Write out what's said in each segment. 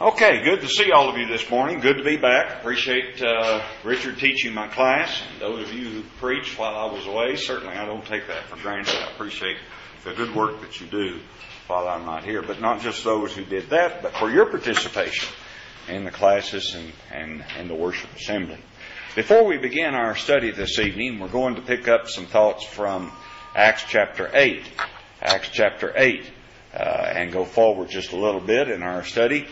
Okay, good to see all of you this morning. Good to be back. Appreciate Richard teaching my class. And those of you who preached while I was away, certainly I don't take that for granted. I appreciate the good work that you do while I'm not here. But not just those who did that, but for your participation in the classes and the worship assembly. Before we begin our study this evening, we're going to pick up some thoughts from Acts chapter 8. Acts chapter 8. And go forward just a little bit in our study.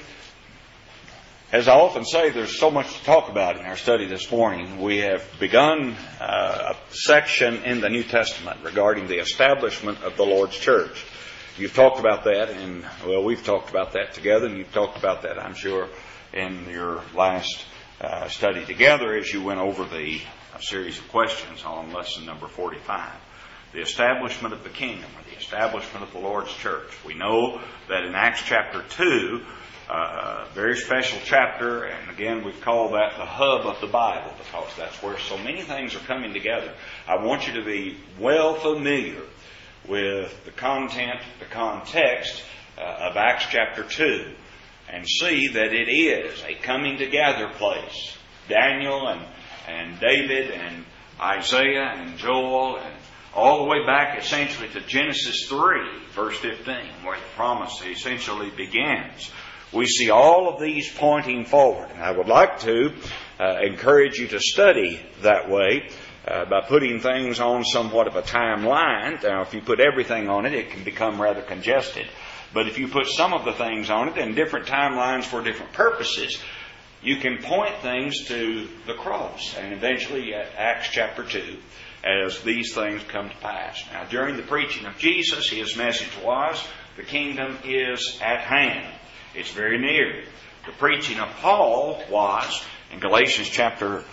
As I often say, there's so much to talk about in our study this morning. We have begun a section in the New Testament regarding the establishment of the Lord's church. You've talked about that, and we've talked about that together, and you've talked about that, I'm sure, in your last study together as you went over the series of questions on lesson number 45. The establishment of the kingdom, or the establishment of the Lord's church. We know that in Acts chapter 2, very special chapter, and again we've called that the hub of the Bible because that's where so many things are coming together. I want you to be well familiar with the content, the context of Acts chapter 2 and see that it is a coming together place. Daniel and David and Isaiah and Joel and all the way back essentially to Genesis 3, verse 15, where the promise essentially begins. We see all of these pointing forward. And I would like to encourage you to study that way by putting things on somewhat of a timeline. Now, if you put everything on it, it can become rather congested. But if you put some of the things on it and different timelines for different purposes, you can point things to the cross and eventually at Acts chapter 2 as these things come to pass. Now, during the preaching of Jesus, His message was, the kingdom is at hand. It's very near. The preaching of Paul was, in Galatians chapter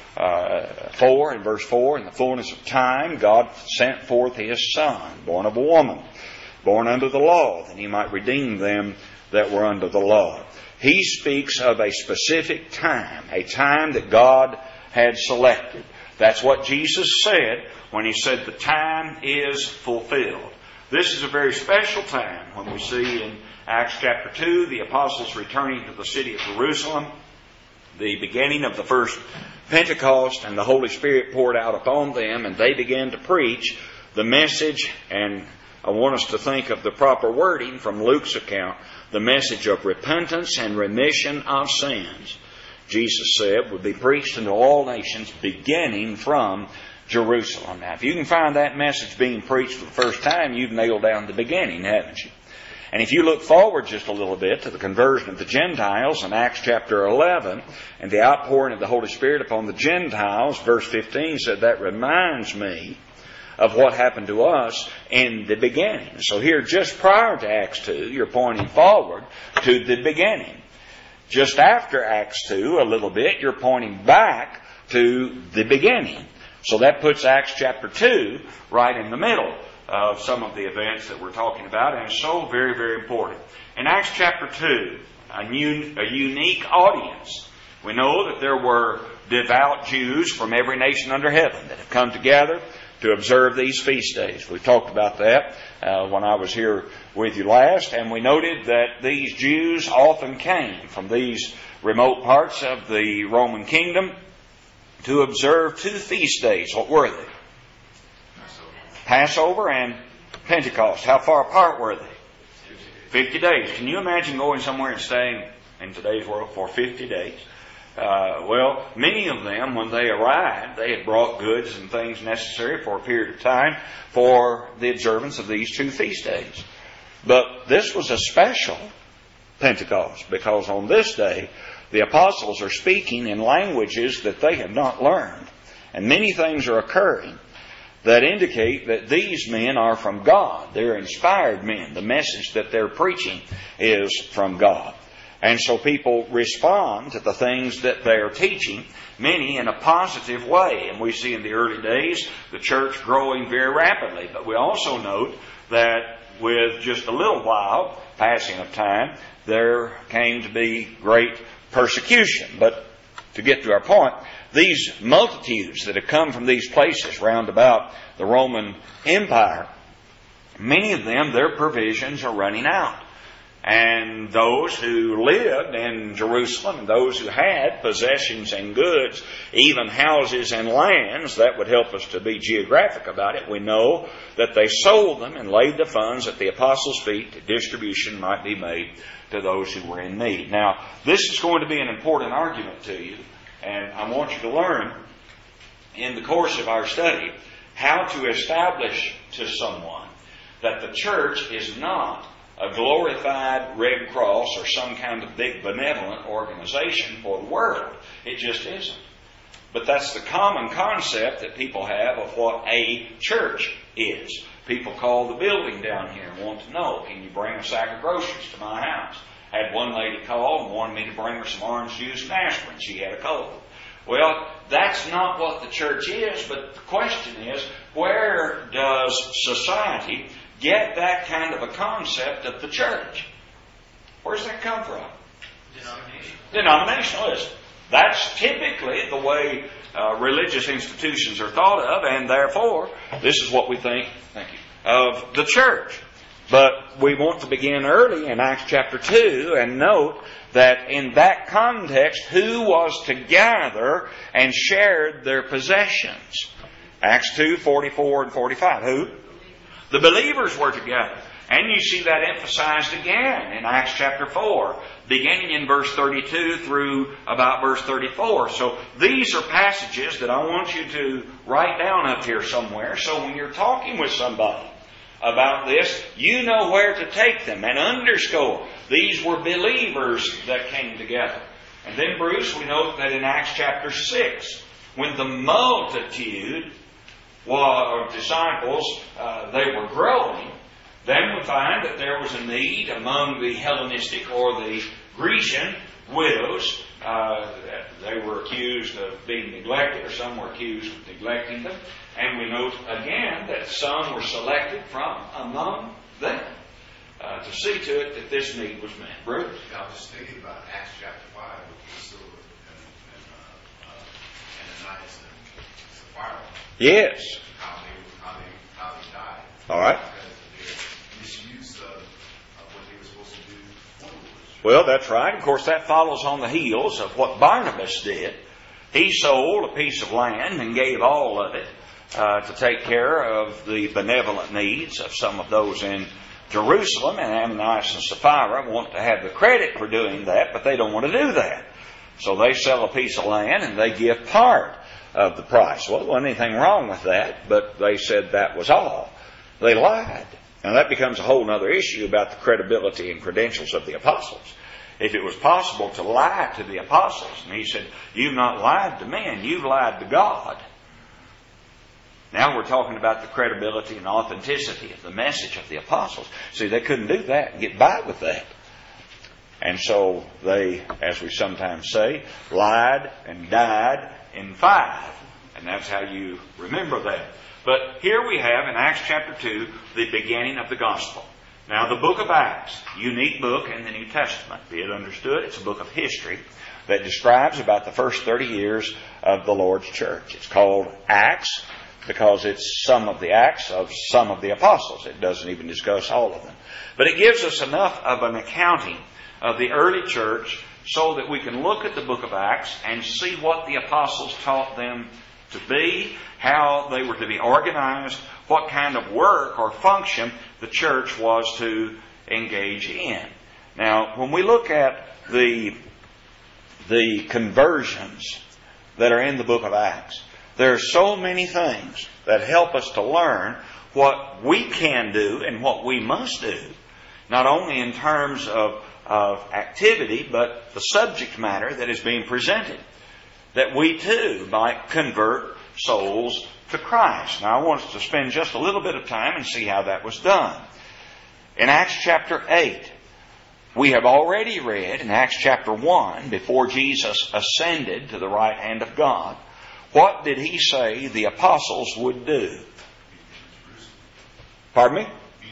4 and verse 4, in the fullness of time, God sent forth His Son, born of a woman, born under the law, that He might redeem them that were under the law. He speaks of a specific time, a time that God had selected. That's what Jesus said when He said the time is fulfilled. This is a very special time when we see in Acts chapter 2 the apostles returning to the city of Jerusalem, the beginning of the first Pentecost, and the Holy Spirit poured out upon them, and they began to preach the message, and I want us to think of the proper wording from Luke's account, the message of repentance and remission of sins. Jesus said would be preached unto all nations beginning from Jerusalem. Now, if you can find that message being preached for the first time, you've nailed down the beginning, haven't you? And if you look forward just a little bit to the conversion of the Gentiles in Acts chapter 11 and the outpouring of the Holy Spirit upon the Gentiles, verse 15 said that reminds me of what happened to us in the beginning. So here, just prior to Acts 2, you're pointing forward to the beginning. Just after Acts 2, a little bit, you're pointing back to the beginning. So that puts Acts chapter 2 right in the middle of some of the events that we're talking about, and so very, very important. In Acts chapter 2, a unique audience. We know that there were devout Jews from every nation under heaven that have come together to observe these feast days. We talked about that when I was here with you last, and we noted that these Jews often came from these remote parts of the Roman kingdom to observe two feast days. What were they? Passover and Pentecost. How far apart were they? 50 days. Can you imagine going somewhere and staying in today's world for 50 days? Well, many of them, when they arrived, they had brought goods and things necessary for a period of time for the observance of these two feast days. But this was a special Pentecost because on this day, the apostles are speaking in languages that they have not learned. And many things are occurring that indicate that these men are from God. They're inspired men. The message that they're preaching is from God. And so people respond to the things that they are teaching, many in a positive way. And we see in the early days the church growing very rapidly. But we also note that with just a little while, passing of time, there came to be great persecution. But to get to our point, these multitudes that have come from these places round about the Roman Empire, many of them, their provisions are running out. And those who lived in Jerusalem, and those who had possessions and goods, even houses and lands, that would help us to be geographic about it. We know that they sold them and laid the funds at the apostles' feet that distribution might be made to those who were in need. Now, this is going to be an important argument to you, and I want you to learn in the course of our study how to establish to someone that the church is not a glorified Red Cross or some kind of big benevolent organization for the world. It just isn't. But that's the common concept that people have of what a church is. People call the building down here and want to know, can you bring a sack of groceries to my house? I had one lady call and wanted me to bring her some orange juice and aspirin. She had a cold. Well, that's not what the church is, but the question is, where does society get that kind of a concept of the church? Where does that come from? Denominationalism. That's typically the way religious institutions are thought of, and therefore, this is what we think of the church. But we want to begin early in Acts chapter 2 and note that in that context, who was to gather and shared their possessions? Acts 2, 44 and 45. Who? The believers were together. And you see that emphasized again in Acts chapter 4, beginning in verse 32 through about verse 34. So these are passages that I want you to write down up here somewhere, so when you're talking with somebody about this, you know where to take them and underscore. These were believers that came together. And then, Bruce, we note that in Acts chapter 6, when the multitude of disciples, they were growing, then we find that there was a need among the Hellenistic or the Grecian widows. They were accused of being neglected, or some were accused of neglecting them. And we note again that some were selected from among them to see to it that this need was met. Bruce? I was just thinking about Acts chapter 5 with Priscilla and Ananias and Sapphira. Yes. How they died. All right. Because of their misuse of what they were supposed to do for the Lord. Well, that's right. Of course, that follows on the heels of what Barnabas did. He sold a piece of land and gave all of it to take care of the benevolent needs of some of those in Jerusalem. And Ananias and Sapphira want to have the credit for doing that, but they don't want to do that. So they sell a piece of land and they give part of the price. Well, there wasn't anything wrong with that, but they said that was all. They lied. Now that becomes a whole other issue about the credibility and credentials of the apostles. If it was possible to lie to the apostles, and he said, you've not lied to men, you've lied to God. Now we're talking about the credibility and authenticity of the message of the apostles. See, they couldn't do that and get by with that. And so they, as we sometimes say, lied and died in 5. And that's how you remember that. But here we have in Acts chapter 2, the beginning of the gospel. Now the book of Acts, unique book in the New Testament, be it understood, it's a book of history that describes about the first 30 years of the Lord's church. It's called Acts because it's some of the acts of some of the apostles. It doesn't even discuss all of them. But it gives us enough of an accounting of the early church so that we can look at the book of Acts and see what the apostles taught them to be, how they were to be organized, what kind of work or function the church was to engage in. Now, when we look at the conversions that are in the book of Acts, there are so many things that help us to learn what we can do and what we must do, not only in terms of activity, but the subject matter that is being presented, that we too might convert souls to Christ. Now I want us to spend just a little bit of time and see how that was done. In Acts chapter 8, we have already read in Acts chapter 1, before Jesus ascended to the right hand of God, what did he say the apostles would do? Pardon me?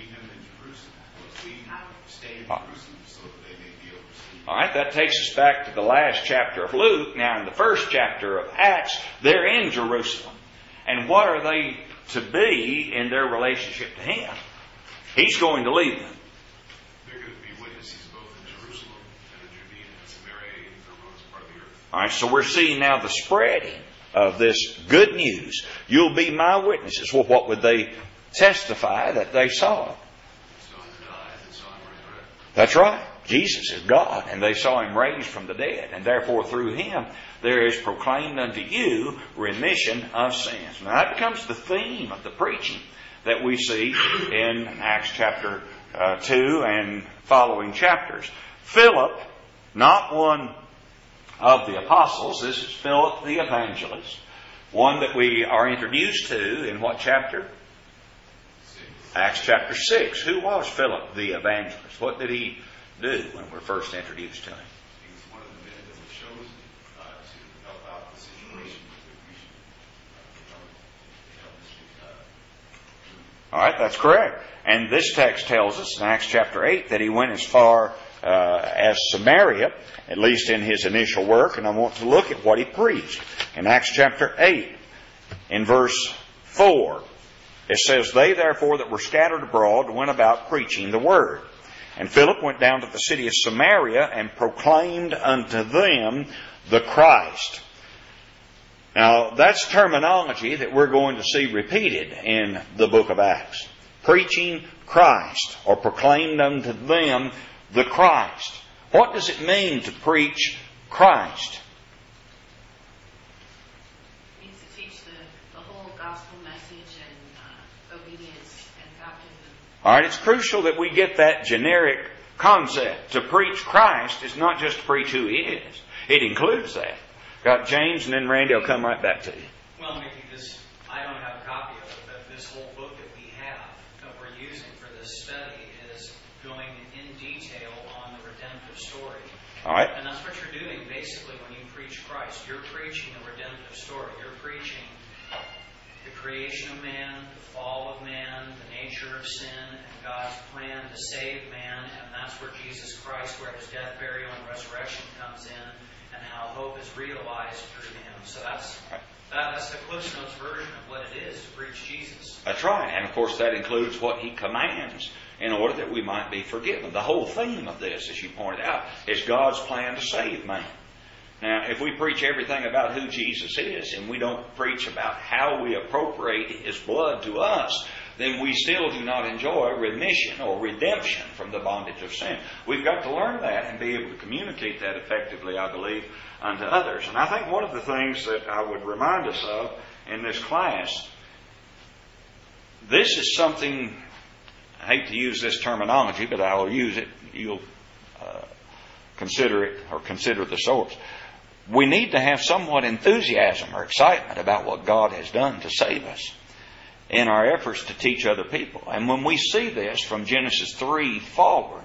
All right, that takes us back to the last chapter of Luke. Now, in the first chapter of Acts, they're in Jerusalem. And what are they to be in their relationship to him? He's going to lead them. They're going to be witnesses All right, so we're seeing now the spreading of this good news. You'll be my witnesses. Well, what would they testify that they saw? That's right. Jesus is God, and they saw Him raised from the dead, and therefore through Him there is proclaimed unto you remission of sins. Now that becomes the theme of the preaching that we see in Acts chapter 2 and following chapters. Philip, not one of the apostles, this is Philip the evangelist, one that we are introduced to in what chapter? Acts chapter 6. Who was Philip the evangelist? What did he do when we're first introduced to him? He was one of the men that was chosen to help out the situation that we should help this. All right, that's correct. And this text tells us in Acts chapter 8 that he went as far as Samaria, at least in his initial work, and I want to look at what he preached. In Acts chapter 8, in verse 4, it says, They therefore that were scattered abroad went about preaching the word. And Philip went down to the city of Samaria and proclaimed unto them the Christ. Now, that's terminology that we're going to see repeated in the book of Acts. Preaching Christ, or proclaimed unto them the Christ. What does it mean to preach Christ? It means to teach the whole gospel message and obedience and baptism. All right, it's crucial that we get that generic concept. To preach Christ is not just to preach who He is. It includes that. Got James, and then Randy will come right back to you. Well, maybe I don't have a copy of it, but this whole book that we have, that we're using for this study, is going in detail on the redemptive story. All right. And that's what you're doing, basically, when you preach Christ. You're preaching a redemptive story. You're preaching the creation of man, the fall of man, the nature of sin, and God's plan to save man. And that's where Jesus Christ, where His death, burial, and resurrection comes in, and how hope is realized through Him. So that's the Cliff Notes version of what it is to preach Jesus. That's right. And of course that includes what He commands in order that we might be forgiven. The whole theme of this, as you pointed out, is God's plan to save man. Now, if we preach everything about who Jesus is and we don't preach about how we appropriate His blood to us, then we still do not enjoy remission or redemption from the bondage of sin. We've got to learn that and be able to communicate that effectively, I believe, unto others. And I think one of the things that I would remind us of in this class, this is something, I hate to use this terminology, but I will use it. You'll consider it, or consider the source. We need to have somewhat enthusiasm or excitement about what God has done to save us in our efforts to teach other people. And when we see this from Genesis 3 forward,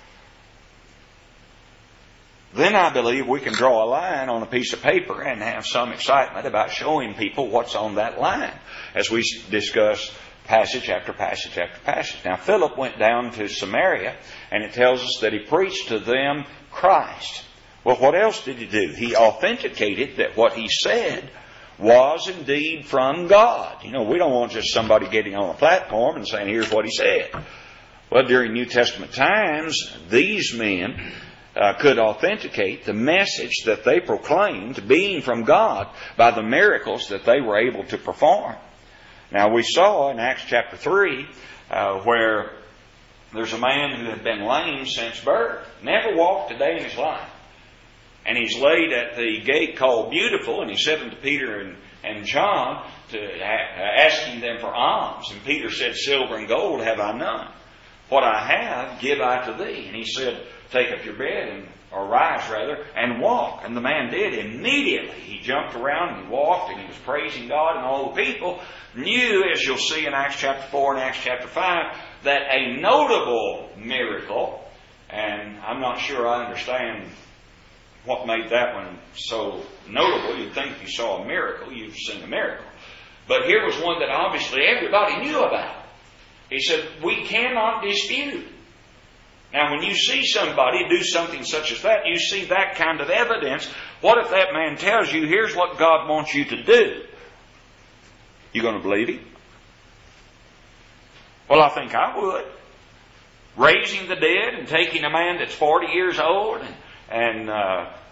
then I believe we can draw a line on a piece of paper and have some excitement about showing people what's on that line as we discuss passage after passage after passage. Now, Philip went down to Samaria, and it tells us that he preached to them Christ. Well, what else did he do? He authenticated that what he said was indeed from God. You know, we don't want just somebody getting on a platform and saying, here's what he said. Well, during New Testament times, these men could authenticate the message that they proclaimed being from God by the miracles that they were able to perform. Now, we saw in Acts chapter 3 where there's a man who had been lame since birth, never walked a day in his life. And he's laid at the gate called Beautiful, and he said unto Peter and John, asking them for alms. And Peter said, Silver and gold have I none. What I have give I to thee. And he said, Take up your bed, or rise rather, and walk. And the man did. Immediately he jumped around and he walked, and he was praising God, and all the people knew, as you'll see in Acts chapter 4 and Acts chapter 5, that a notable miracle, and I'm not sure I understand what made that one so notable. You'd think if you saw a miracle, you've seen a miracle. But here was one that obviously everybody knew about. He said, we cannot dispute. Now, when you see somebody do something such as that, you see that kind of evidence. What if that man tells you, here's what God wants you to do? You going to believe him? Well, I think I would. Raising the dead and taking a man that's 40 years old and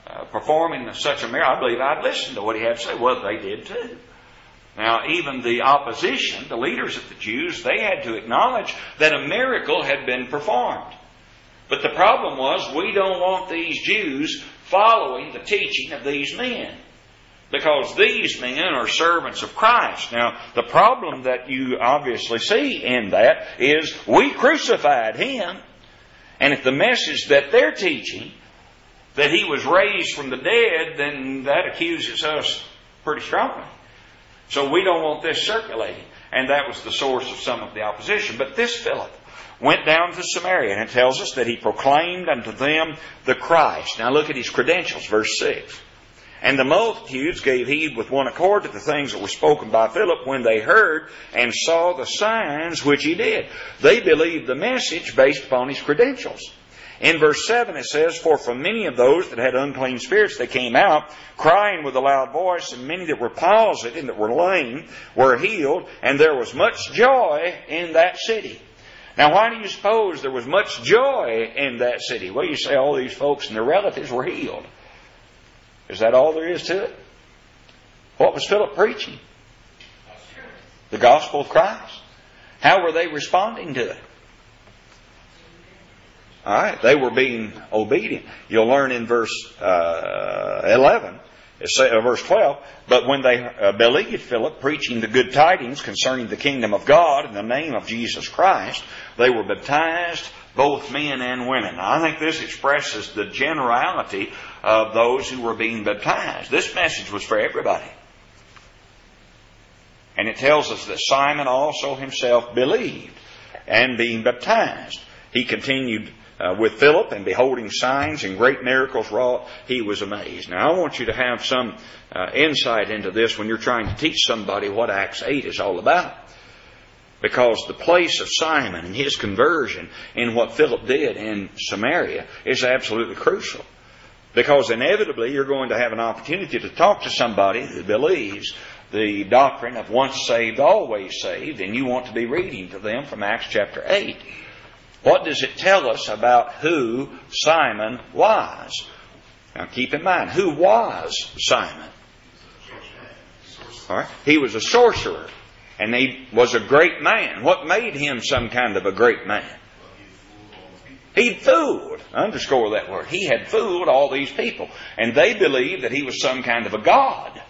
performing such a miracle, I believe I'd listen to what he had to say. Well, they did too. Now, even the opposition, the leaders of the Jews, they had to acknowledge that a miracle had been performed. But the problem was, we don't want these Jews following the teaching of these men, because these men are servants of Christ. Now, the problem that you obviously see in that is we crucified Him. And if the message that they're teaching, that He was raised from the dead, then that accuses us pretty strongly. So we don't want this circulating. And that was the source of some of the opposition. But this Philip went down to Samaria, and it tells us that he proclaimed unto them the Christ. Now look at his credentials, verse 6. And the multitudes gave heed with one accord to the things that were spoken by Philip when they heard and saw the signs which he did. They believed the message based upon his credentials. In verse 7 it says, For from many of those that had unclean spirits they came out, crying with a loud voice, and many that were palsied and that were lame were healed, and there was much joy in that city. Now why do you suppose there was much joy in that city? Well, you say all these folks and their relatives were healed. Is that all there is to it? What was Philip preaching? The gospel of Christ. How were they responding to it? Alright, they were being obedient. You'll learn in verse 11, verse 12, But when they believed Philip preaching the good tidings concerning the kingdom of God in the name of Jesus Christ, they were baptized, both men and women. Now, I think this expresses the generality of those who were being baptized. This message was for everybody. And it tells us that Simon also himself believed, and being baptized, he continued with Philip, and beholding signs and great miracles wrought, he was amazed. Now, I want you to have some insight into this when you're trying to teach somebody what Acts 8 is all about. Because the place of Simon and his conversion in what Philip did in Samaria is absolutely crucial. Because inevitably you're going to have an opportunity to talk to somebody who believes the doctrine of once saved, always saved, and you want to be reading to them from Acts chapter 8. What does it tell us about who Simon was? Now keep in mind, who was Simon? All right. He was a sorcerer. And he was a great man. What made him some kind of a great man? He'd fooled. Underscore that word. He had fooled all these people. And they believed that he was some kind of a god.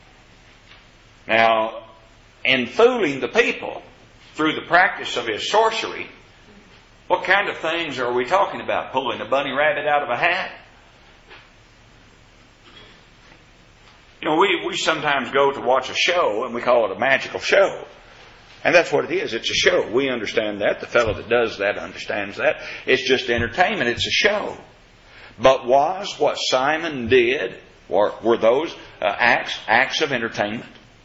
Now, in fooling the people through the practice of his sorcery, what kind of things are we talking about? Pulling a bunny rabbit out of a hat? You know, we sometimes go to watch a show and we call it a magical show. And that's what it is. It's a show. We understand that. The fellow that does that understands that. It's just entertainment. It's a show. But was what Simon did, were those acts of entertainment?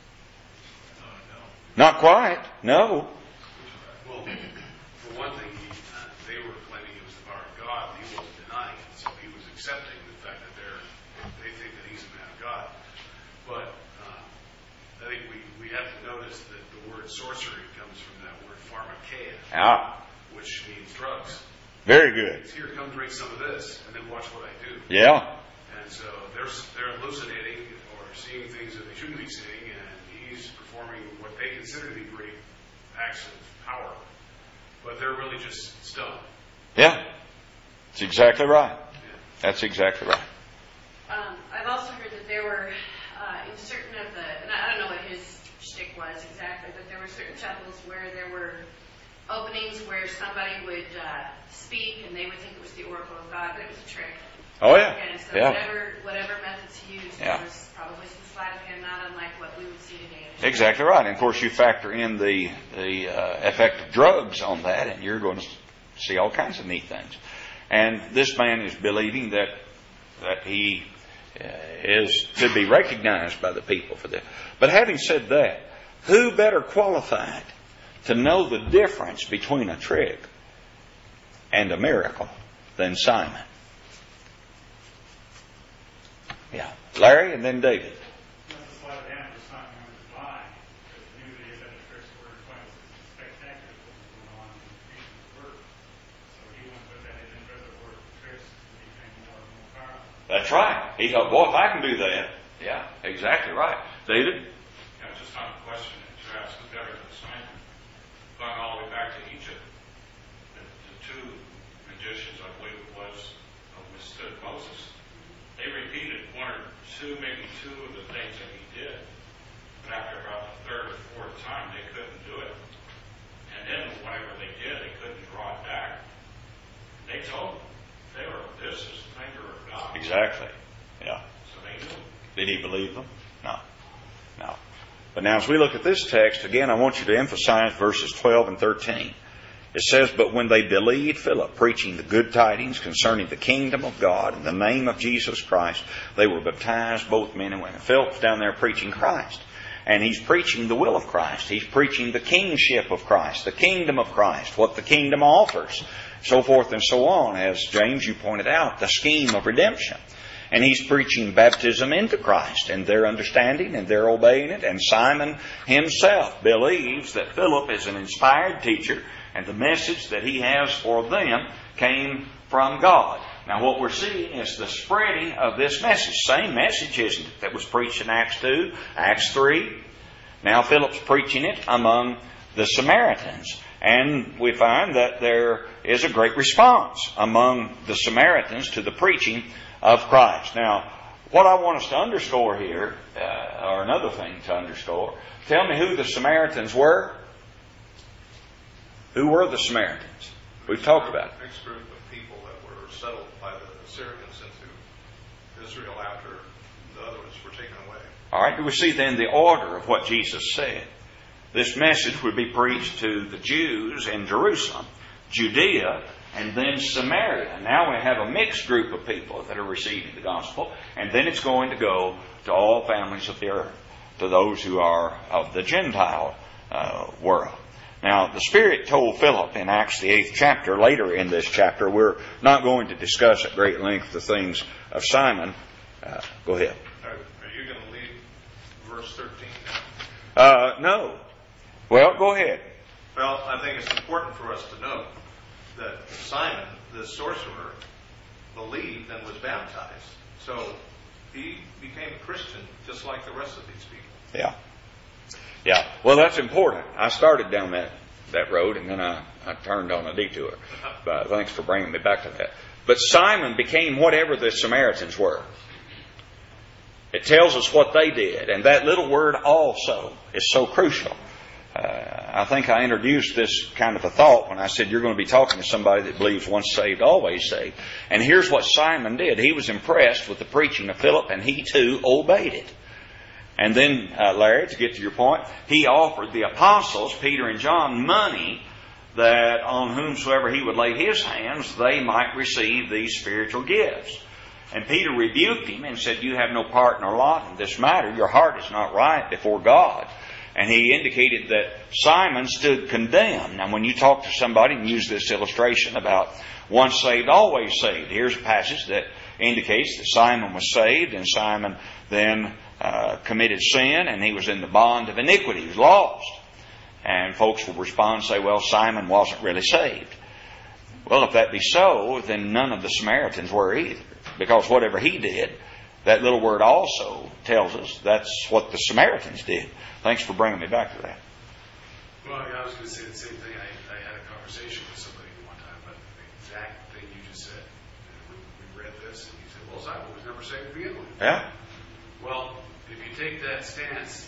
Not quite. No. Well, for one thing, they were claiming it was the power of God. He wasn't denying it. So he was accepting the fact that they think that he's a man of God. But I think we have to notice that the word sorcery comes from that word pharmakeia, which means drugs. Very good. Here, come drink some of this, and then watch what I do. Yeah. And so they're hallucinating or seeing things that they shouldn't be seeing, and he's performing what they consider to be great acts of power. But they're really just stoned. Yeah. That's exactly right. Yeah. That's exactly right. I've also heard that there were, in certain of the, and I don't know what his shtick was exactly, but there were certain chapels where there were openings where somebody would speak and they would think it was the oracle of God, but it was a trick. Oh, yeah. And so Yeah. whatever methods he used, Yeah. there was probably some sleight of hand, not unlike what we would see today. Exactly right. And of course you factor in the effect of drugs on that, and you're going to see all kinds of neat things. And this man is believing that he is to be recognized by the people for that. But having said that, who better qualified to know the difference between a trick and a miracle than Simon? Yeah. Larry and then David. That's right. He thought, boy, if I can do that. Yeah, exactly right. David? Yeah, just on the question that you asked, who better than Simon? Going all the way back to Egypt, the two magicians, I believe it was, withstood Moses. They repeated one or two, maybe two of the things that he did. But after about the third or fourth time, they couldn't do it. And then whatever they did, they couldn't draw it back. They told them, this is the finger of God. Exactly. Yeah. So they knew. Did he believe them? No. No. But now as we look at this text, again, I want you to emphasize verses 12 and 13. It says, but when they believed Philip, preaching the good tidings concerning the kingdom of God in the name of Jesus Christ, they were baptized, both men and women. Philip's down there preaching Christ. And he's preaching the will of Christ. He's preaching the kingship of Christ, the kingdom of Christ, what the kingdom offers, so forth and so on. As James, you pointed out, the scheme of redemption. And he's preaching baptism into Christ and their understanding and their obeying it. And Simon himself believes that Philip is an inspired teacher and the message that he has for them came from God. Now what we're seeing is the spreading of this message. Same message, isn't it, that was preached in Acts 2, Acts 3. Now Philip's preaching it among the Samaritans. And we find that there is a great response among the Samaritans to the preaching of Christ. Now, what I want us to underscore here, or another thing to underscore, tell me who the Samaritans were. Who were the Samaritans? We've talked about it. A mixed group of people that were settled by the Assyrians into Israel after the others were taken away. All right, we see then the order of what Jesus said. This message would be preached to the Jews in Jerusalem, Judea, and then Samaria. Now we have a mixed group of people that are receiving the gospel, and then it's going to go to all families of the earth, to those who are of the Gentile world. Now, the Spirit told Philip in Acts the 8th chapter, later in this chapter, we're not going to discuss at great length the things of Simon. Go ahead. Are you going to leave verse 13 now? No. Well, go ahead. Well, I think it's important for us to note that Simon, the sorcerer, believed and was baptized. So he became a Christian just like the rest of these people. Yeah. Yeah. Well, that's important. I started down that road and then I turned on a detour. But thanks for bringing me back to that. But Simon became whatever the Samaritans were. It tells us what they did. And that little word also is so crucial. I think I introduced this kind of a thought when I said you're going to be talking to somebody that believes once saved, always saved. And here's what Simon did. He was impressed with the preaching of Philip and he too obeyed it. And then, Larry, to get to your point, he offered the apostles, Peter and John, money that on whomsoever he would lay his hands, they might receive these spiritual gifts. And Peter rebuked him and said, you have no part nor lot in this matter. Your heart is not right before God. And he indicated that Simon stood condemned. Now, when you talk to somebody and use this illustration about once saved, always saved, here's a passage that indicates that Simon was saved and Simon then committed sin and he was in the bond of iniquity. He was lost. And folks will respond and say, well, Simon wasn't really saved. Well, if that be so, then none of the Samaritans were either. Because whatever he did, that little word also tells us that's what the Samaritans did. Thanks for bringing me back to that. Well, I was going to say the same thing. I had a conversation with somebody one time about the exact thing you just said. And we read this, and he said, well, Simon was never saved to begin with. Yeah? Well, if you take that stance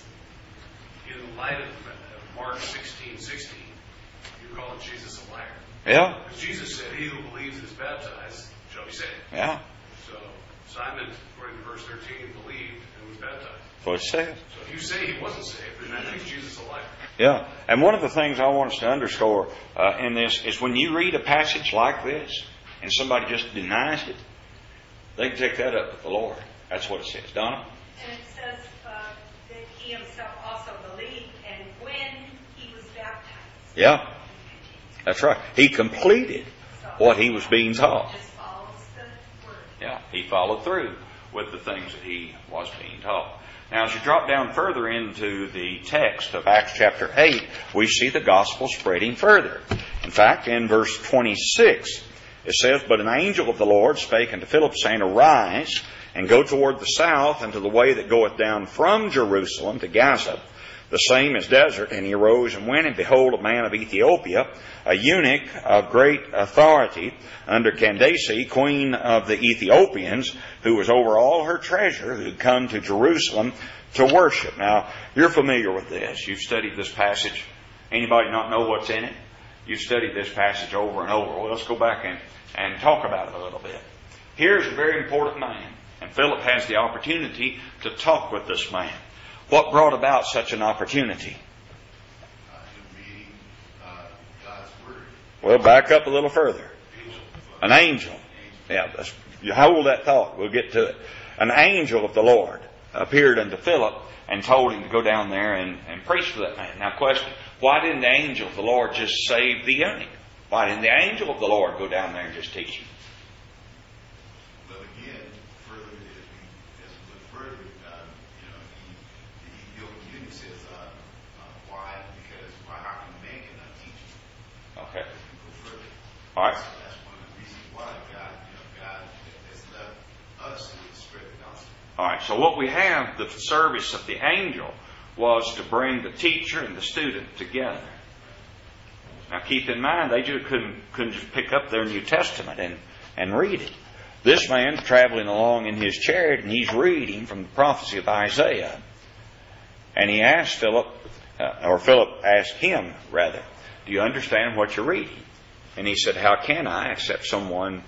in the light of Mark 16:16, you call Jesus a liar. Yeah? Because Jesus said, he who believes and is baptized shall be saved. Yeah. So Simon, according to verse 13, believed and was baptized. That's what it says. So if you say he wasn't saved, then that makes Jesus a liar. Yeah. And one of the things I want us to underscore in this is when you read a passage like this and somebody just denies it, they can take that up with the Lord. That's what it says. Donna? And it says that he himself also believed, and when he was baptized. Yeah. That's right. He completed what he was being taught. Just follows the word. Yeah. He followed through with the things that he was being taught. Now, as you drop down further into the text of Acts chapter 8, we see the gospel spreading further. In fact, in verse 26, it says, but an angel of the Lord spake unto Philip, saying, arise, and go toward the south unto the way that goeth down from Jerusalem to Gaza. The same is desert. And he arose and went, and behold, a man of Ethiopia, a eunuch of great authority, under Candace, queen of the Ethiopians, who was over all her treasure, who had come to Jerusalem to worship. Now, you're familiar with this. You've studied this passage. Anybody not know what's in it? You've studied this passage over and over. Well, let's go back and talk about it a little bit. Here's a very important man, and Philip has the opportunity to talk with this man. What brought about such an opportunity? Him reading God's Word. Well, back up a little further. An angel. Yeah, hold that thought. We'll get to it. An angel of the Lord appeared unto Philip and told him to go down there and preach to that man. Now, question, why didn't the angel of the Lord just save the eunuch? Why didn't the angel of the Lord go down there and just teach him? Well, again, further, as we look further, the Ethiopian eunuch says, why? Because how can man cannot teach you? Okay. Go further. All right. So that's one of the reasons why God has left us to spread the gospel. All right. So what we have, the service of the angel, was to bring the teacher and the student together. Now keep in mind, they just couldn't just pick up their New Testament and read it. This man's traveling along in his chariot, and he's reading from the prophecy of Isaiah. And he asked Philip asked him, rather, do you understand what you're reading? And he said, how can I, except someone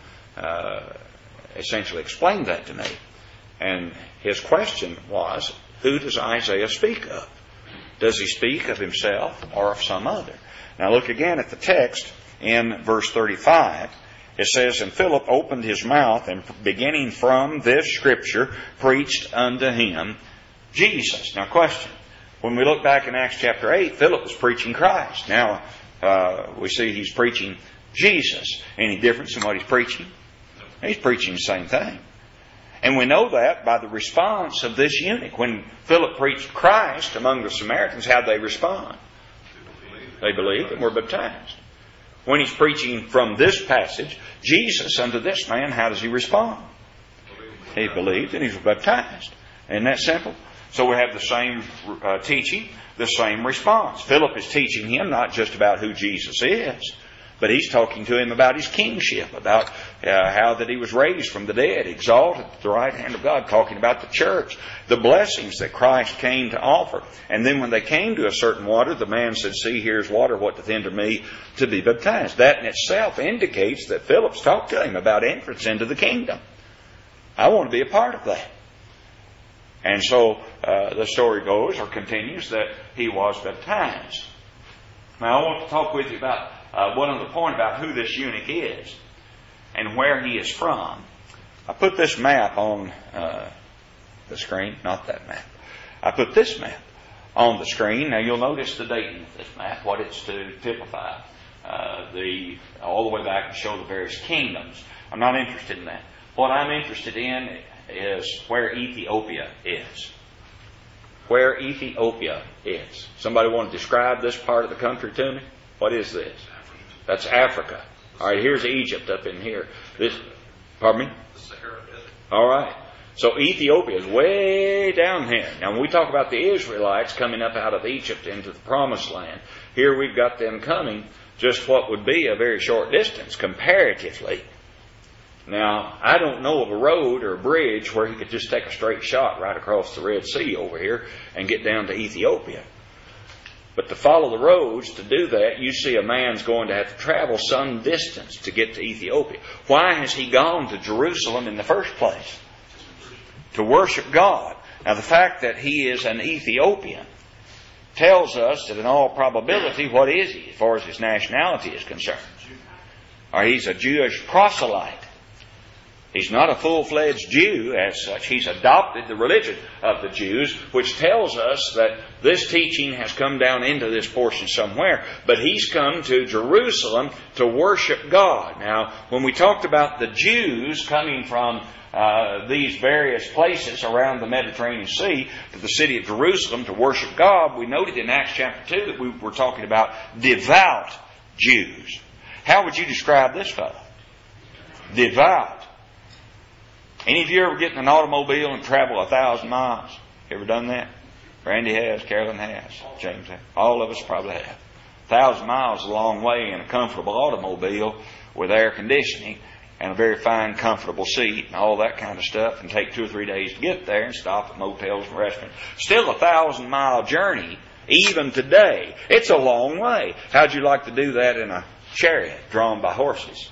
essentially explained that to me? And his question was, who does Isaiah speak of? Does he speak of himself or of some other? Now look again at the text in verse 35. It says, and Philip opened his mouth, and beginning from this scripture, preached unto him Jesus. Now question, when we look back in Acts chapter 8, Philip was preaching Christ. Now we see he's preaching Jesus. Any difference in what he's preaching? He's preaching the same thing. And we know that by the response of this eunuch. When Philip preached Christ among the Samaritans, how'd they respond? They believed and were baptized. When he's preaching from this passage, Jesus unto this man, how does he respond? He believed and he was baptized. Isn't that simple? So we have the same teaching, the same response. Philip is teaching him not just about who Jesus is, but he's talking to him about his kingship, about how that he was raised from the dead, exalted at the right hand of God, talking about the church, the blessings that Christ came to offer. And then when they came to a certain water, the man said, see, here's water, what doth hinder me to be baptized? That in itself indicates that Philip's talked to him about entrance into the kingdom. I want to be a part of that. And so the story goes, or continues, that he was baptized. Now I want to talk with you about one other point about who this eunuch is and where he is from. I put this map on the screen, not that map. I put this map on the screen. Now you'll notice the dating of this map, what it's to typify. All the way back and show the various kingdoms. I'm not interested in that. What I'm interested in is where Ethiopia is. Where Ethiopia is. Somebody want to describe this part of the country to me? What is this? That's Africa. All right, here's Egypt up in here. Pardon me? The Sahara Desert. All right. So Ethiopia is way down here. Now when we talk about the Israelites coming up out of Egypt into the Promised Land, here we've got them coming just what would be a very short distance comparatively. Now, I don't know of a road or a bridge where he could just take a straight shot right across the Red Sea over here and get down to Ethiopia. But to follow the roads, to do that, you see a man's going to have to travel some distance to get to Ethiopia. Why has he gone to Jerusalem in the first place? To worship God. Now, the fact that he is an Ethiopian tells us that in all probability, what is he as far as his nationality is concerned? Or he's a Jewish proselyte. He's not a full-fledged Jew as such. He's adopted the religion of the Jews, which tells us that this teaching has come down into this portion somewhere. But he's come to Jerusalem to worship God. Now, when we talked about the Jews coming from these various places around the Mediterranean Sea to the city of Jerusalem to worship God, we noted in Acts chapter 2 that we were talking about devout Jews. How would you describe this fellow? Devout. Any of you ever get in an automobile and travel 1,000 miles? Ever done that? Randy has, Carolyn has, James has. All of us probably have. 1,000 miles is a long way in a comfortable automobile with air conditioning and a very fine, comfortable seat and all that kind of stuff, and take 2 or 3 days to get there and stop at motels and restaurants. Still a 1,000-mile journey, even today. It's a long way. How'd you like to do that in a chariot drawn by horses?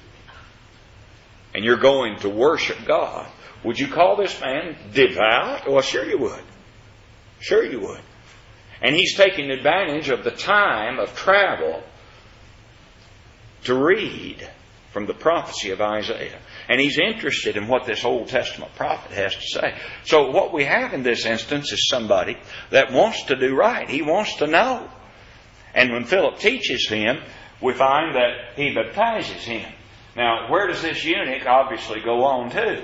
And you're going to worship God. Would you call this man devout? Well, sure you would. Sure you would. And he's taking advantage of the time of travel to read from the prophecy of Isaiah. And he's interested in what this Old Testament prophet has to say. So what we have in this instance is somebody that wants to do right. He wants to know. And when Philip teaches him, we find that he baptizes him. Now, where does this eunuch obviously go on to?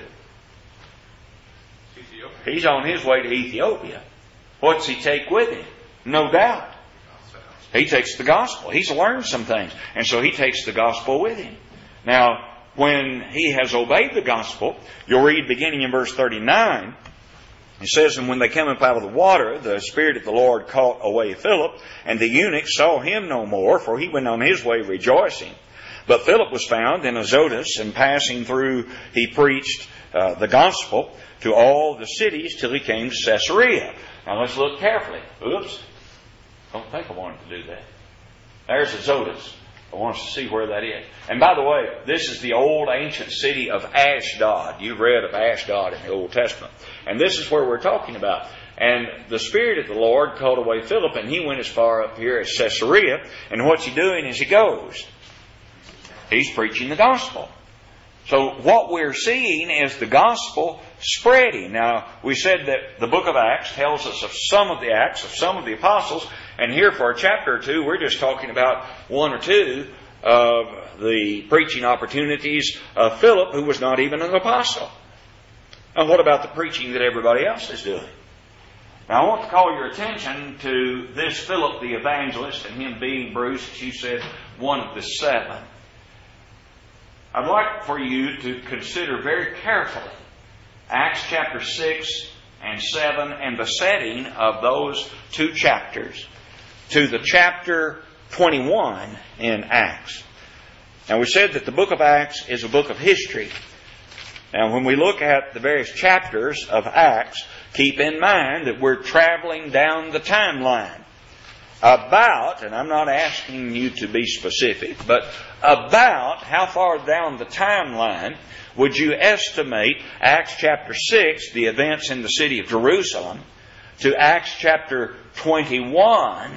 Ethiopia. He's on his way to Ethiopia. What's he take with him? No doubt. He takes the gospel. He's learned some things. And so he takes the gospel with him. Now, when he has obeyed the gospel, you'll read beginning in verse 39, it says, "And when they came up out of the water, the Spirit of the Lord caught away Philip, and the eunuch saw him no more, for he went on his way rejoicing. But Philip was found in Azotus, and passing through, he preached the gospel to all the cities till he came to Caesarea." Now let's look carefully. Oops. Don't think I wanted to do that. There's Azotus. I want us to see where that is. And by the way, this is the old ancient city of Ashdod. You've read of Ashdod in the Old Testament. And this is where we're talking about. And the Spirit of the Lord called away Philip, and he went as far up here as Caesarea. And what's he doing as he goes? He's preaching the gospel. So what we're seeing is the gospel spreading. Now, we said that the book of Acts tells us of some of the acts of some of the apostles. And here for a chapter or two, we're just talking about 1 or 2 of the preaching opportunities of Philip, who was not even an apostle. Now, what about the preaching that everybody else is doing? Now, I want to call your attention to this Philip the evangelist, and him being, Bruce, as you said, one of the 7. I'd like for you to consider very carefully Acts chapter 6 and 7 and the setting of those 2 chapters to the chapter 21 in Acts. Now, we said that the book of Acts is a book of history. Now, when we look at the various chapters of Acts, keep in mind that we're traveling down the timeline. About, and I'm not asking you to be specific, but about how far down the timeline would you estimate Acts chapter 6, the events in the city of Jerusalem, to Acts chapter 21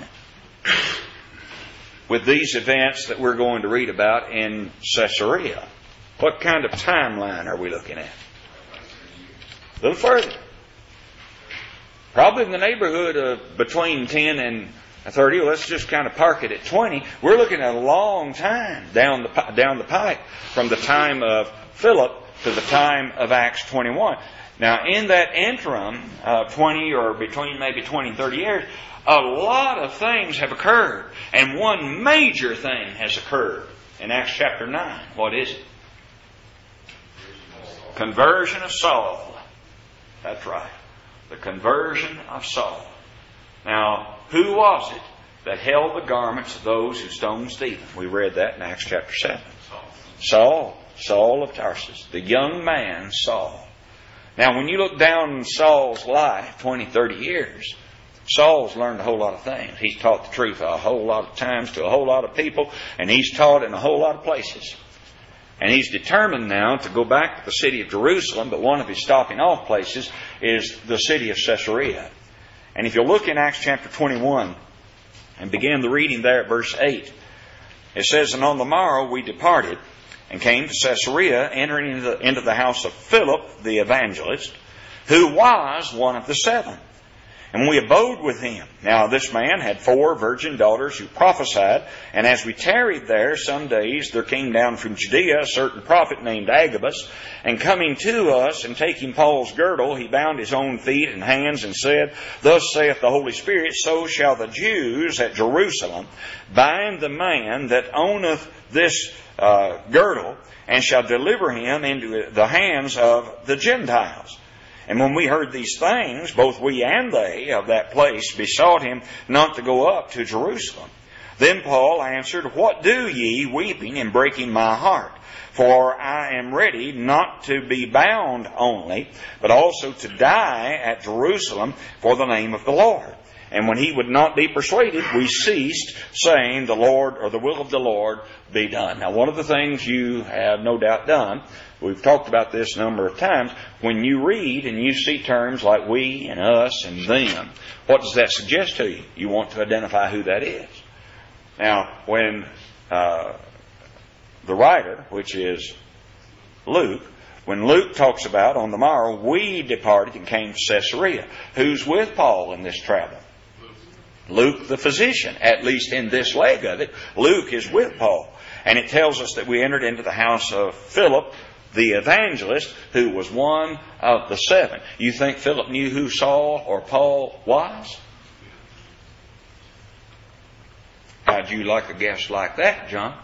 with these events that we're going to read about in Caesarea? What kind of timeline are we looking at? A little further. Probably in the neighborhood of between 10 and 30. Well, let's just kind of park it at 20. We're looking at a long time down the pipe from the time of Philip to the time of Acts 21. Now, in that interim, 20 or between maybe 20 and 30 years, a lot of things have occurred. And one major thing has occurred in Acts chapter 9. What is it? Conversion of Saul. That's right. The conversion of Saul. Now, who was it that held the garments of those who stoned Stephen? We read that in Acts chapter 7. Saul of Tarsus. The young man Saul. Now, when you look down Saul's life, 20, 30 years, Saul's learned a whole lot of things. He's taught the truth a whole lot of times to a whole lot of people, and he's taught in a whole lot of places. And he's determined now to go back to the city of Jerusalem, but one of his stopping off places is the city of Caesarea. And if you look in Acts chapter 21 and begin the reading there at verse 8, it says, "And on the morrow we departed and came to Caesarea, entering into the house of Philip the evangelist, who was one of the 7. And we abode with him. Now this man had 4 virgin daughters who prophesied. And as we tarried there some days, there came down from Judea a certain prophet named Agabus. And coming to us and taking Paul's girdle, he bound his own feet and hands and said, Thus saith the Holy Spirit, so shall the Jews at Jerusalem bind the man that owneth this girdle, and shall deliver him into the hands of the Gentiles. And when we heard these things, both we and they of that place besought him not to go up to Jerusalem. Then Paul answered, What do ye, weeping and breaking my heart? For I am ready not to be bound only, but also to die at Jerusalem for the name of the Lord. And when he would not be persuaded, we ceased, saying, The Lord, or the will of the Lord, be done. Now, one of the things you have no doubt done, we've talked about this a number of times, when you read and you see terms like we and us and them, what does that suggest to you? You want to identify who that is. Now, when the writer, which is Luke, when Luke talks about on the morrow, we departed and came to Caesarea. Who's with Paul in this travel? Luke the physician. At least in this leg of it, Luke is with Paul. And it tells us that we entered into the house of Philip, the evangelist, who was one of the 7. You think Philip knew who Saul or Paul was? How'd you like a guess like that, John?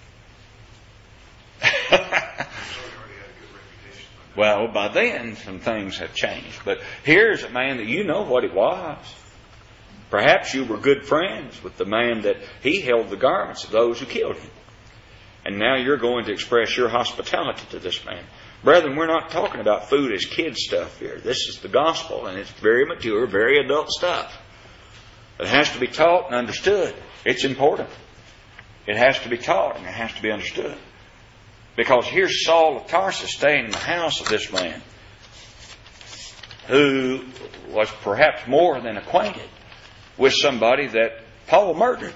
Well, by then, some things have changed. But here's a man that you know what it was. Perhaps you were good friends with the man that he held the garments of those who killed him. And now you're going to express your hospitality to this man. Brethren, we're not talking about food as kid stuff here. This is the gospel, and it's very mature, very adult stuff. It has to be taught and understood. It's important. It has to be taught and it has to be understood. Because here's Saul of Tarsus staying in the house of this man who was perhaps more than acquainted with somebody that Paul murdered.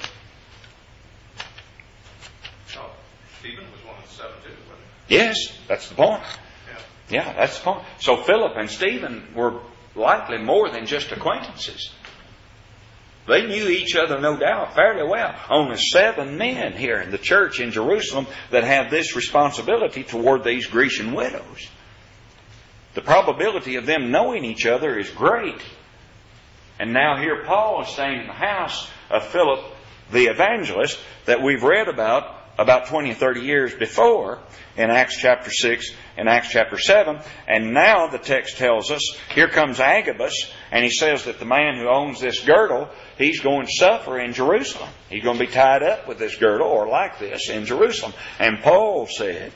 Oh, Stephen was one of the 7 too, wasn't he? Yes, that's the point. Yeah, that's the point. So Philip and Stephen were likely more than just acquaintances. They knew each other, no doubt, fairly well. Only 7 men here in the church in Jerusalem that have this responsibility toward these Grecian widows. The probability of them knowing each other is great. And now here Paul is staying in the house of Philip the evangelist that we've read about 20 or 30 years before in Acts chapter 6 and Acts chapter 7. And now the text tells us, here comes Agabus, and he says that the man who owns this girdle, he's going to suffer in Jerusalem. He's going to be tied up with this girdle, or like this, in Jerusalem. And Paul said,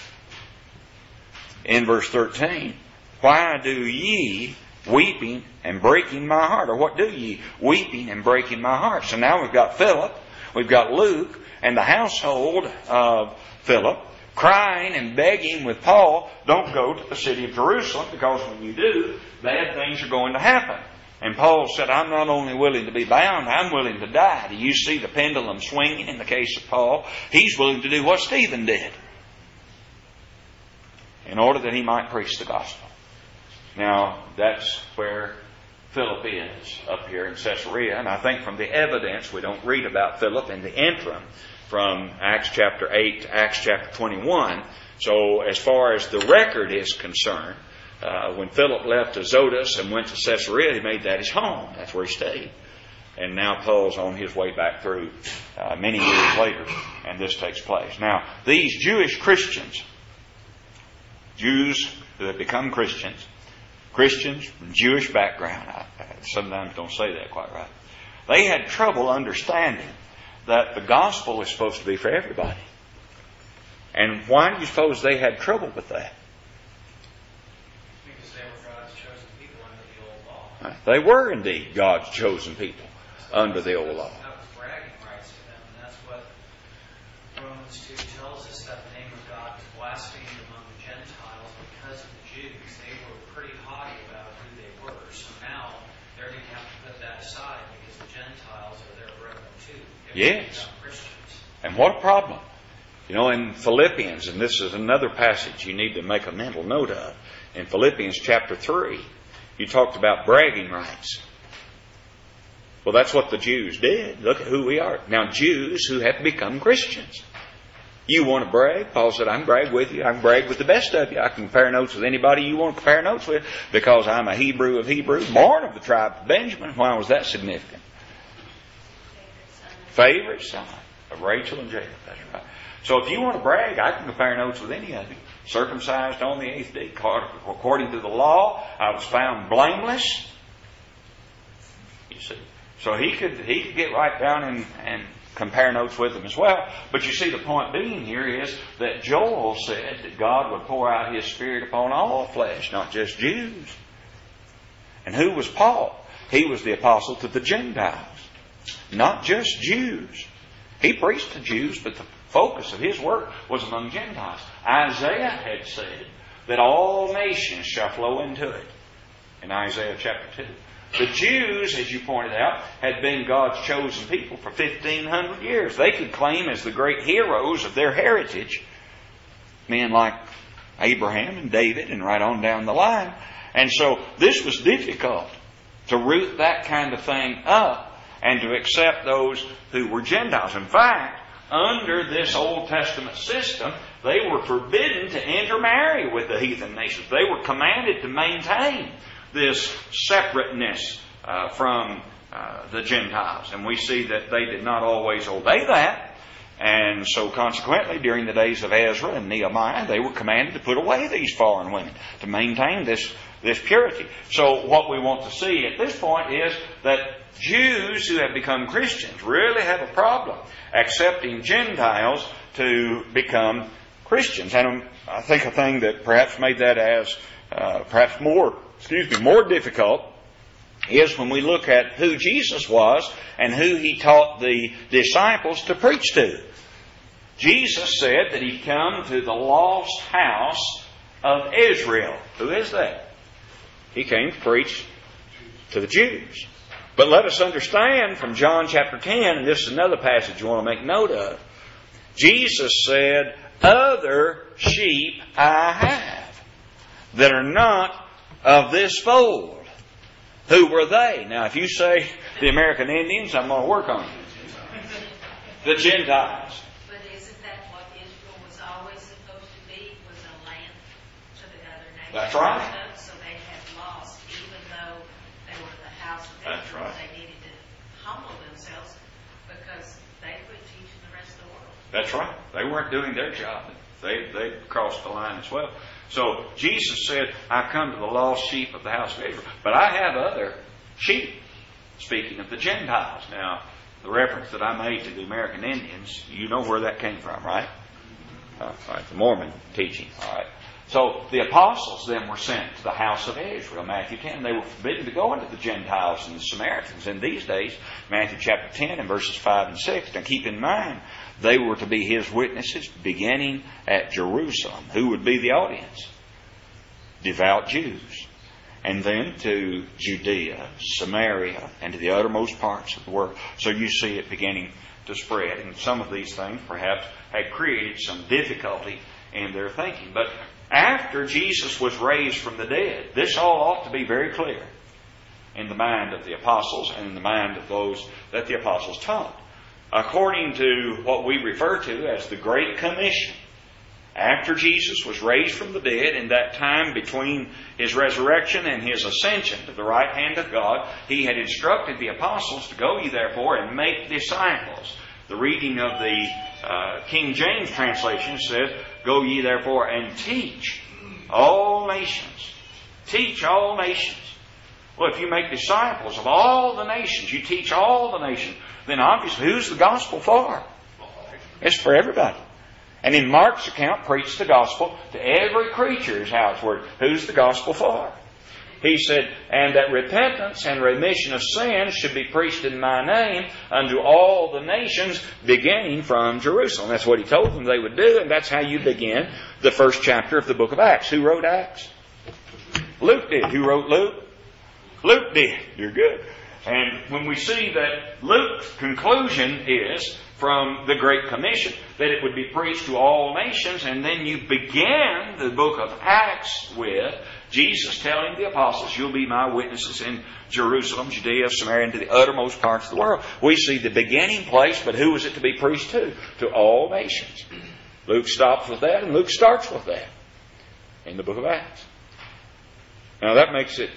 in verse 13, Why do ye weeping and breaking my heart? Or what do ye weeping and breaking my heart? So now we've got Philip, we've got Luke, and the household of Philip crying and begging with Paul, don't go to the city of Jerusalem, because when you do, bad things are going to happen. And Paul said, I'm not only willing to be bound, I'm willing to die. Do you see the pendulum swinging in the case of Paul? He's willing to do what Stephen did in order that he might preach the gospel. Now, that's where Philip is, up here in Caesarea. And I think from the evidence, we don't read about Philip in the interim from Acts chapter 8 to Acts chapter 21. So as far as the record is concerned, when Philip left Azotus and went to Caesarea, he made that his home. That's where he stayed. And now Paul's on his way back through many years later, and this takes place. Now, these Jewish Christians, Jews who have become Christians from Jewish background, I sometimes don't say that quite right, they had trouble understanding that the gospel is supposed to be for everybody. And why do you suppose they had trouble with that? Because they were God's chosen people under the old law. They were indeed God's chosen people under the old law. That was bragging rights to them, and that's what Romans 2 tells us, that the name of God was blasphemed among the Gentiles because of the Jews. They were pretty haughty about who they were. So now they're going to have to put that aside because the Gentiles are their brethren too. Yes. Christians. And what a problem. You know, in Philippians, and this is another passage you need to make a mental note of. In Philippians chapter 3, you talked about bragging rights. Well, that's what the Jews did. Look at who we are. Now, Jews who have become Christians. You want to brag? Paul said, I can brag with you. I can brag with the best of you. I can compare notes with anybody you want to compare notes with, because I'm a Hebrew of Hebrews, born of the tribe of Benjamin. Why was that significant? Favorite son. Of Rachel and Jacob, that's right. So if you want to brag, I can compare notes with any of you. Circumcised on the 8th day, according to the law, I was found blameless. You see. So he could get right down and compare notes with them as well. But you see, the point being here is that Joel said that God would pour out His Spirit upon all flesh, not just Jews. And who was Paul? He was the apostle to the Gentiles, not just Jews. He preached to Jews, but the focus of his work was among Gentiles. Isaiah had said that all nations shall flow into it in Isaiah chapter 2. The Jews, as you pointed out, had been God's chosen people for 1,500 years. They could claim as the great heroes of their heritage men like Abraham and David and right on down the line. And so this was difficult to root that kind of thing up and to accept those who were Gentiles. In fact, under this Old Testament system, they were forbidden to intermarry with the heathen nations. They were commanded to maintain this separateness from the Gentiles. And we see that they did not always obey that. And so consequently, during the days of Ezra and Nehemiah, they were commanded to put away these foreign women, to maintain this purity. So what we want to see at this point is that Jews who have become Christians really have a problem accepting Gentiles to become Christians. And I think a thing that perhaps made that as perhaps more difficult is when we look at who Jesus was and who He taught the disciples to preach to. Jesus said that He'd come to the lost house of Israel. Who is that? He came to preach to the Jews. But let us understand from John chapter 10, and this is another passage you want to make note of. Jesus said, "Other sheep I have that are not of this fold." Who were they? Now, if you say the American Indians, I'm going to work on it. The Gentiles. But isn't that what Israel was always supposed to be, was a lamp to the other nations? That's right. So they had lost, even though they were the house of That's Israel. right. They needed to humble themselves because they quit teaching the rest of the world. That's right. They weren't doing their job. They crossed the line as well. So Jesus said, "I come to the lost sheep of the house of Israel. But I have other sheep," speaking of the Gentiles. Now, the reference that I made to the American Indians, you know where that came from, right? All right, the Mormon teaching. All right. So the apostles then were sent to the house of Israel, Matthew 10. They were forbidden to go into the Gentiles and the Samaritans in these days, Matthew chapter 10 and verses 5 and 6. Now keep in mind, they were to be His witnesses beginning at Jerusalem. Who would be the audience? Devout Jews. And then to Judea, Samaria, and to the uttermost parts of the world. So you see it beginning to spread. And some of these things perhaps had created some difficulty in their thinking. But after Jesus was raised from the dead, this all ought to be very clear in the mind of the apostles and in the mind of those that the apostles taught. According to what we refer to as the Great Commission, after Jesus was raised from the dead, in that time between His resurrection and His ascension to the right hand of God, He had instructed the apostles to go ye therefore and make disciples. The reading of the King James translation says, "Go ye therefore and teach all nations." Teach all nations. Well, if you make disciples of all the nations, you teach all the nations, then obviously who's the gospel for? It's for everybody. And in Mark's account, preach the gospel to every creature is how it's worded. Who's the gospel for? He said, "And that repentance and remission of sins should be preached in my name unto all the nations, beginning from Jerusalem." That's what He told them they would do, and that's how you begin the first chapter of the book of Acts. Who wrote Acts? Luke did. Who wrote Luke? Luke did. You're good. And when we see that Luke's conclusion is from the Great Commission, that it would be preached to all nations, and then you begin the book of Acts with Jesus telling the apostles, "You'll be my witnesses in Jerusalem, Judea, Samaria, and to the uttermost parts of the world." We see the beginning place, but who is it to be preached to? To all nations. Luke stops with that, and Luke starts with that in the book of Acts. Now that makes it,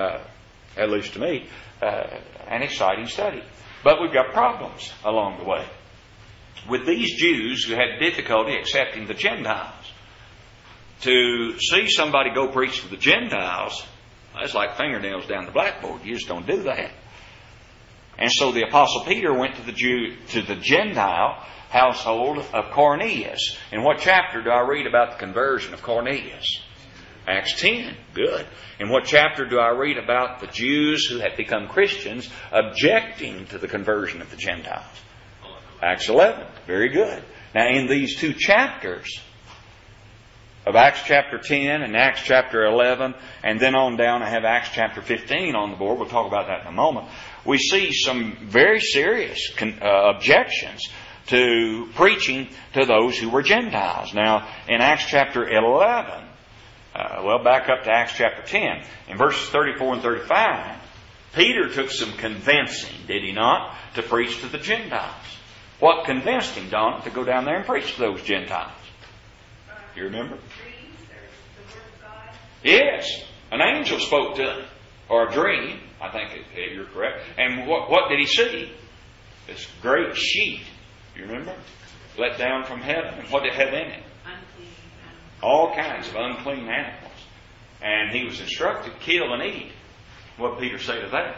at least to me, an exciting study. But we've got problems along the way. with these Jews who had difficulty accepting the Gentiles. To see somebody go preach to the Gentiles, that's like fingernails down the blackboard. You just don't do that. And so the Apostle Peter went to the Gentile household of Cornelius. In what chapter do I read about the conversion of Cornelius? Acts 10. Good. In what chapter do I read about the Jews who had become Christians objecting to the conversion of the Gentiles? Acts 11. Very good. Now in these two chapters of Acts chapter 10 and Acts chapter 11, and then on down I have Acts chapter 15 on the board. We'll talk about that in a moment. We see some very serious objections to preaching to those who were Gentiles. Now, in Acts chapter 11, back up to Acts chapter 10. In verses 34 and 35, Peter took some convincing, did he not, to preach to the Gentiles. What convinced him, Don, to go down there and preach to those Gentiles? You remember? Yes. An angel spoke to him. Or a dream. I think you're correct. And what did he see? This great sheet. You remember? Let down from heaven. And what did it have in it? Unclean animals. All kinds of unclean animals. And he was instructed, kill and eat. What did Peter say to that?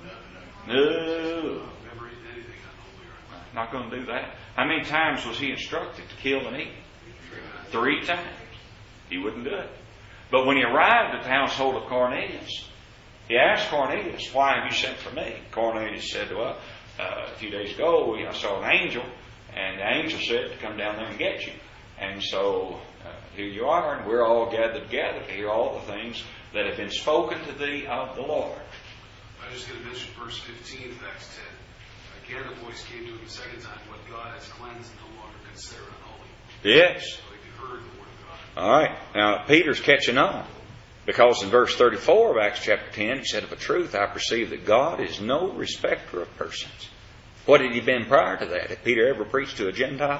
No. Not going to do that. How many times was he instructed to kill and eat? 3 times. He wouldn't do it. But when he arrived at the household of Cornelius, he asked Cornelius, why have you sent for me? Cornelius said, well, a few days ago I saw an angel, and the angel said to come down there and get you. And so here you are, and we're all gathered together to hear all the things that have been spoken to thee of the Lord. I'm just going to mention verse 15 of Acts 10. Again, a voice came to him the second time, what God has cleansed, no longer consider unholy. Yes. So he heard the word of God. All right. Now, Peter's catching on. Because in verse 34 of Acts chapter 10, he said, of a truth I perceive that God is no respecter of persons. What had he been prior to that? Had Peter ever preached to a Gentile?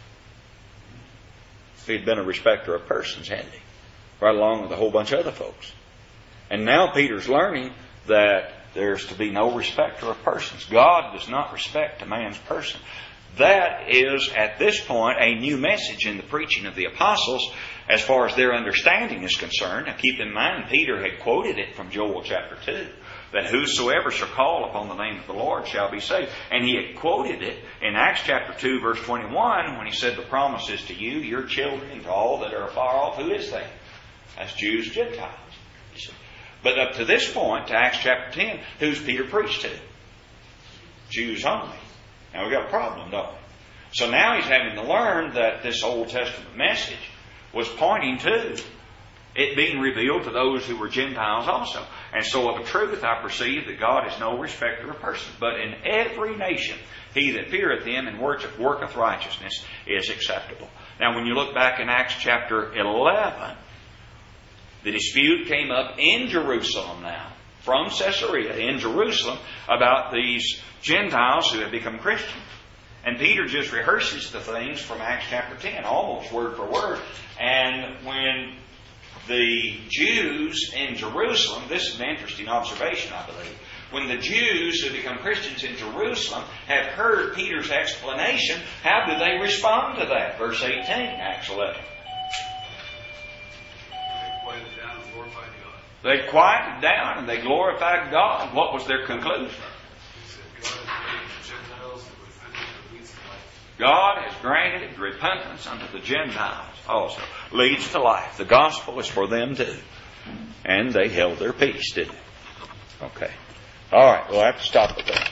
He'd been a respecter of persons, hadn't he? Right along with a whole bunch of other folks. And now Peter's learning that there's to be no respecter of persons. God does not respect a man's person. That is, at this point, a new message in the preaching of the apostles as far as their understanding is concerned. Now keep in mind, Peter had quoted it from Joel chapter 2, that whosoever shall call upon the name of the Lord shall be saved. And he had quoted it in Acts chapter 2, verse 21, when he said, the promise is to you, your children, to all that are afar off. Who is that? That's Jews, Gentiles. But up to this point, to Acts chapter 10, who's Peter preached to? Jews only. Now we've got a problem, don't we? So now he's having to learn that this Old Testament message was pointing to it being revealed to those who were Gentiles also. And so of a truth I perceive that God is no respecter of persons, but in every nation he that feareth him and worketh righteousness is acceptable. Now when you look back in Acts chapter 11, the dispute came up in Jerusalem now, from Caesarea in Jerusalem, about these Gentiles who had become Christians. And Peter just rehearses the things from Acts chapter 10, almost word for word. And when the Jews in Jerusalem, this is an interesting observation, I believe, when the Jews who become Christians in Jerusalem have heard Peter's explanation, how do they respond to that? Verse 18, Acts 11. They quieted down and they glorified God. What was their conclusion? God has granted repentance unto the Gentiles also. Leads to life. The gospel is for them too. And they held their peace, didn't they? Okay. All right. We'll have to stop with that.